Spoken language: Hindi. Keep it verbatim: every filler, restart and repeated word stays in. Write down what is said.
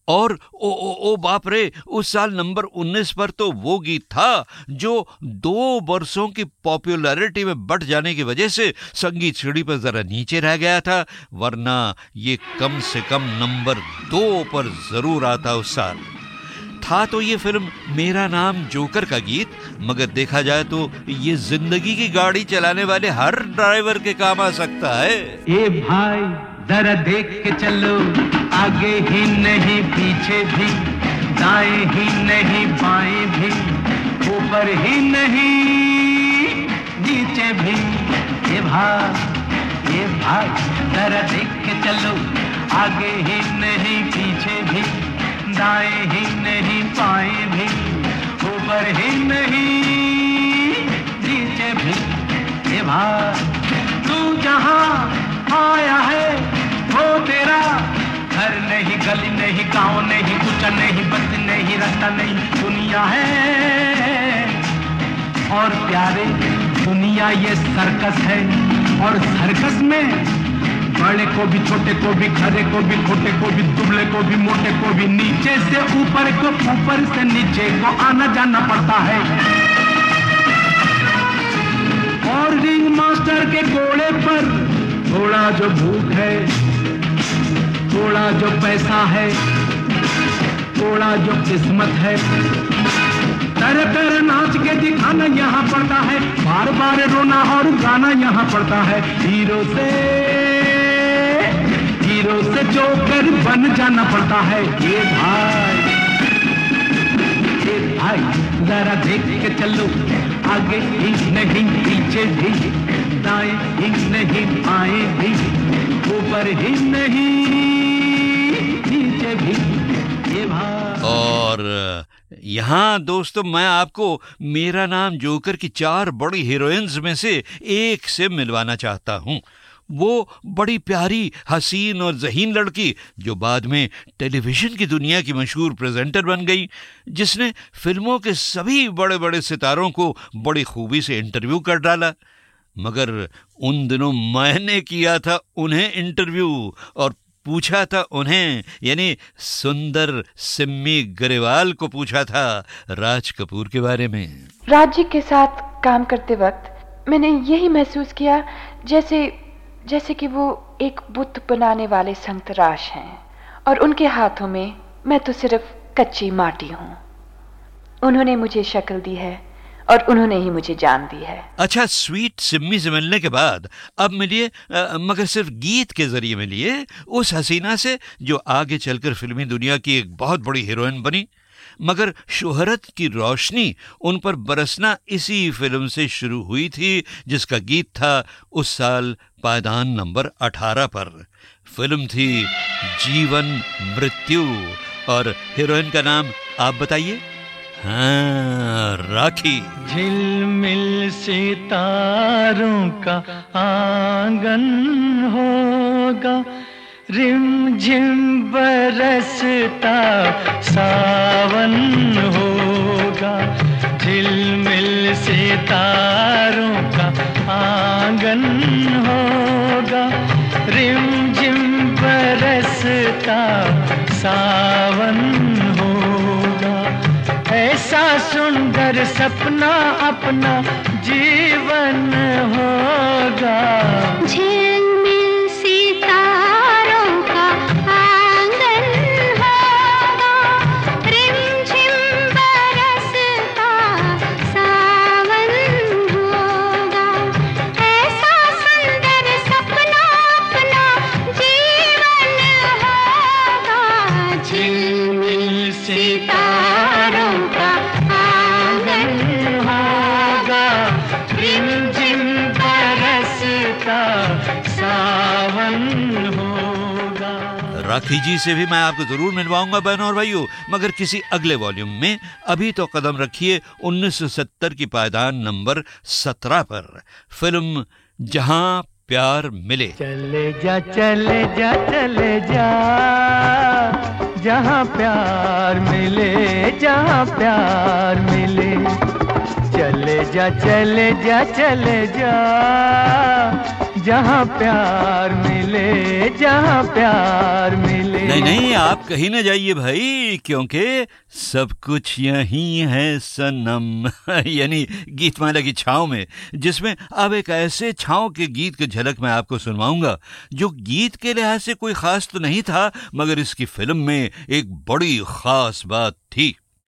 और ओ ओ ओ बाप रे, उस साल नंबर उन्नीस पर तो वो गीत था जो दो वर्षों की पॉपुलैरिटी में बढ़ जाने की वजह से संगीत सीढ़ी पर जरा नीचे रह गया था, वरना ये कम से कम नंबर दो पर जरूर आता उस साल। था तो ये फिल्म मेरा नाम जोकर का गीत, मगर देखा जाए तो ये जिंदगी की गाड़ी चलाने वाले हर ड्राइवर के काम आ सकता है। ए भाई जरा देख के चलो, आगे ही नहीं पीछे भी, दाएं ही नहीं बाएं भी, ऊपर ही नहीं नीचे भी। ए भाई ए भाई जरा देख के चलो, आगे ही नहीं पीछे भी, दाएं ही नहीं बाएं भी, ऊपर ही नहीं नीचे भी। ए भाई तू जहां आया है वो तेरा घर नहीं, गली नहीं, गांव नहीं, कुछ नहीं, बस नहीं, रास्ता नहीं, दुनिया है। और प्यारे दुनिया ये सर्कस है, और सर्कस में बड़े को भी, छोटे को भी, खरे को भी, खोटे को भी, दुबले को भी, मोटे को भी, नीचे से ऊपर को, ऊपर से नीचे को आना जाना पड़ता है। और रिंग मास्टर के घोड़े पर थोड़ा जो भूख है, थोड़ा जो पैसा है, थोड़ा जो किस्मत है, तरह तरह नाच के दिखाना यहाँ पड़ता है, बार बार रोना और गाना यहाँ पड़ता है। हीरो से हीरो से जोकर बन जाना पड़ता है। ये भाई ये भाई जरा देख के चलो, आगे ही नहीं पीछे भी, दाएं ही नहीं बाएं भी, ऊपर ही नहीं नीचे भी। ये भाई और यहाँ दोस्तों मैं आपको मेरा नाम जोकर की चार बड़ी हीरोइंस में से एक से मिलवाना चाहता हूँ। वो बड़ी प्यारी, हसीन और ज़हीन लड़की जो बाद में टेलीविज़न की दुनिया की मशहूर प्रेजेंटर बन गई, जिसने फिल्मों के सभी बड़े बड़े सितारों को बड़ी खूबी से इंटरव्यू कर डाला। मगर उन दिनों मैंने किया था उन्हें इंटरव्यू और पूछा था उन्हें, यानी सुंदर सिम्मी गरेवाल को पूछा था राज कपूर के बारे में। राज जी के साथ काम करते वक्त मैंने यही महसूस किया जैसे जैसे कि वो एक बुत बनाने वाले संतराश हैं और उनके हाथों में मैं तो सिर्फ कच्ची माटी हूँ। उन्होंने मुझे शक्ल दी है और उन्होंने ही मुझे जान दी है। अच्छा, स्वीट सिम्मी से मिलने के बाद अब मिलिए, मगर सिर्फ गीत के जरिए मिलिए उस हसीना से जो आगे चलकर फिल्मी दुनिया की एक बहुत बड़ी हीरोइन बनी, मगर शोहरत की रोशनी उन पर बरसना इसी फिल्म से शुरू हुई थी, जिसका गीत था उस साल पायदान नंबर अठारह पर। फिल्म थी जीवन मृत्यु और हीरोइन का नाम आप बताइए। हाँ, राखी। झिलमिल सितारों का आंगन होगा, रिम झिम बरसता सावन होगा। झिलमिल सितारों का आंगन होगा, रिम झिम बरसता सावन होगा। ऐसा सुंदर सपना अपना जीवन होगा। झिलमिल सितारों का आंगन होगा, रिमझिम बरसता सावन होगा। ऐसा सुंदर सपना अपना जीवन होगा। झिलमिल सितारों का आंगन होगा, रिमझिम बरसता सावन होगा। राखी जी से भी मैं आपको जरूर मिलवाऊंगा बहनों और भाइयों, मगर किसी अगले वॉल्यूम में। अभी तो कदम रखिए उन्नीस सौ सत्तर की पायदान नंबर सत्रह पर, फिल्म जहां प्यार मिले। चले जा चले जा चले जा, जहाँ प्यार मिले, जहाँ प्यार मिले। चले जा चले जा चले जा, जहाँ प्यार मिले, जहाँ प्यार मिले। नहीं नहीं, आप कहीं न जाइए भाई, क्योंकि सब कुछ यहीं है सनम यानी गीतमाला की छाँव में, जिसमें अब एक ऐसे छाँव के गीत की झलक मैं आपको सुनवाऊंगा जो गीत के लिहाज से कोई खास तो नहीं था, मगर इसकी फिल्म में एक बड़ी खास बात थी।